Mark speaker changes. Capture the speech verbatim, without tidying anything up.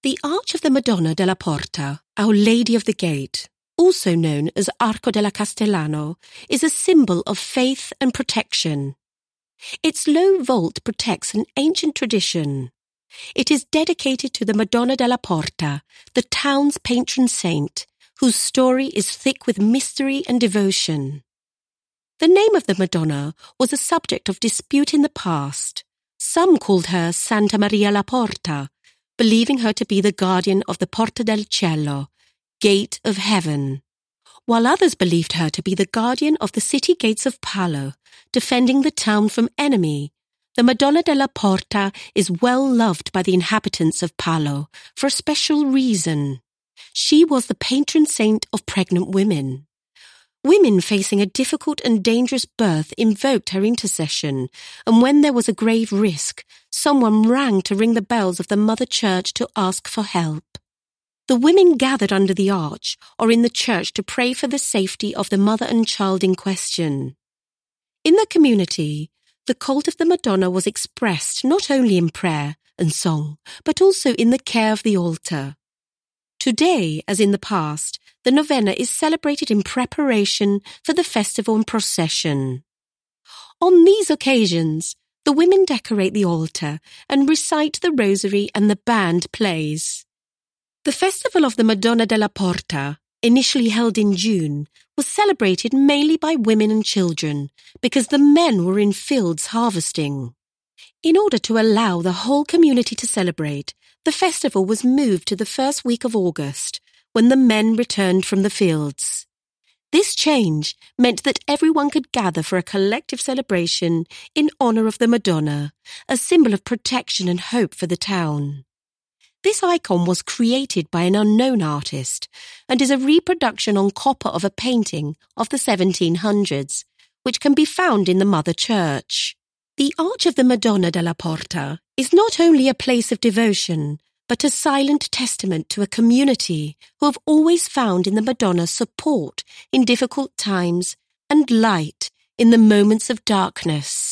Speaker 1: The Arch of the Madonna della Porta, Our Lady of the Gate, also known as Arco della Castellano, is a symbol of faith and protection. Its low vault protects an ancient tradition. It is dedicated to the Madonna della Porta, the town's patron saint, whose story is thick with mystery and devotion. The name of the Madonna was a subject of dispute in the past. Some called her Santa Maria la Porta, believing her to be the guardian of the Porta del Cielo, Gate of Heaven, while others believed her to be the guardian of the city gates of Palo, defending the town from enemy. The Madonna della Porta is well loved by the inhabitants of Palo for a special reason. She was the patron saint of pregnant women. Women facing a difficult and dangerous birth invoked her intercession, and when there was a grave risk, someone rang to ring the bells of the Mother Church to ask for help. The women gathered under the arch or in the church to pray for the safety of the mother and child in question. In the community, the cult of the Madonna was expressed not only in prayer and song, but also in the care of the altar. Today, as in the past, the novena is celebrated in preparation for the festival and procession. On these occasions, the women decorate the altar and recite the rosary and the band plays. The festival of the Madonna della Porta, initially held in June, was celebrated mainly by women and children because the men were in fields harvesting. In order to allow the whole community to celebrate, the festival was moved to the first week of August, when the men returned from the fields. This change meant that everyone could gather for a collective celebration in honor of the Madonna, a symbol of protection and hope for the town. This icon was created by an unknown artist and is a reproduction on copper of a painting of the seventeen hundreds, which can be found in the Mother Church. The Arch of the Madonna della Porta is not only a place of devotion, but a silent testament to a community who have always found in the Madonna support in difficult times and light in the moments of darkness.